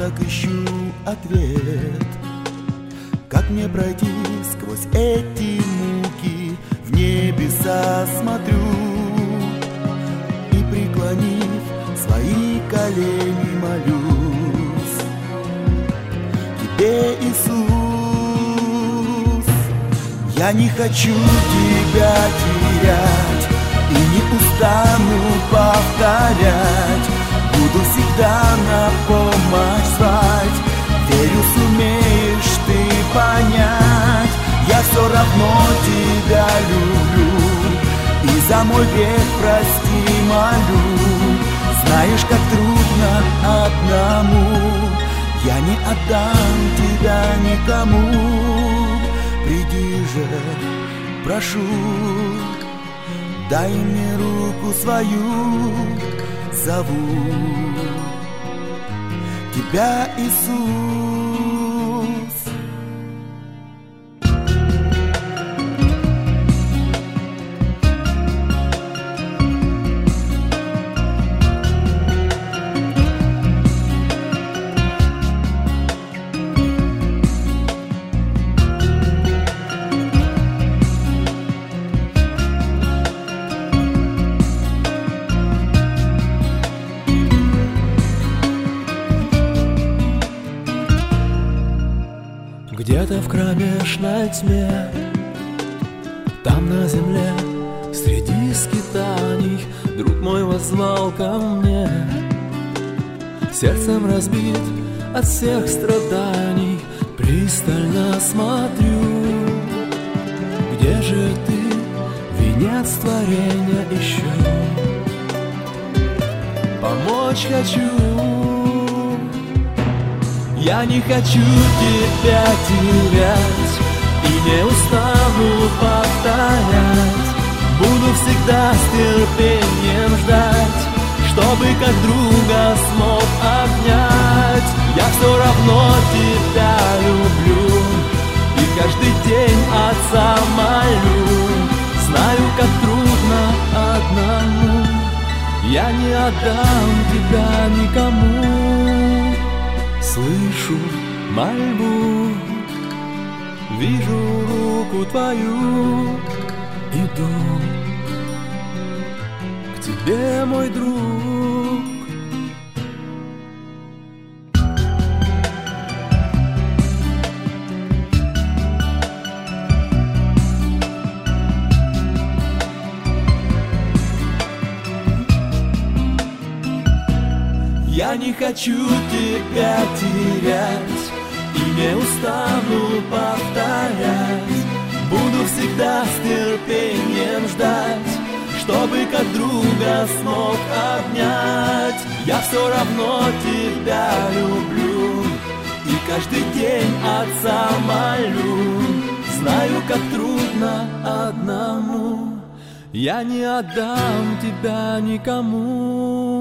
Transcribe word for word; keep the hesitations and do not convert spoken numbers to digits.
так ищу ответ. Как мне пройти сквозь эти муки? В небеса смотрю и, преклонив свои колени, молюсь Тебе, Иисус. Я не хочу Тебя терять и не устану повторять. Буду всегда на помощь звать. Верю, сумеешь ты понять. Я все равно Тебя люблю и за мой грех прости молю. Знаешь, как трудно одному, я не отдам Тебя никому. Приди же, прошу, дай мне руку свою, зову Тебя, Иисус. Где-то в кромешной тьме, там на земле, среди скитаний, друг мой воззвал ко мне. Сердцем разбит от всех страданий, пристально смотрю. Где же ты, венец творения ищу? Помочь хочу. Я не хочу Тебя терять и не устану повторять. Буду всегда с терпением ждать, чтобы как друга смог обнять. Я все равно Тебя люблю и каждый день Отца молю. Знаю, как трудно одному, я не отдам Тебя никому. Слышу мольбу, вижу руку Твою, иду к Тебе, мой друг. Я не хочу Тебя терять и не устану повторять. Буду всегда с терпением ждать, чтобы как друга смог обнять. Я все равно Тебя люблю и каждый день Отца молю. Знаю, как трудно одному, я не отдам Тебя никому.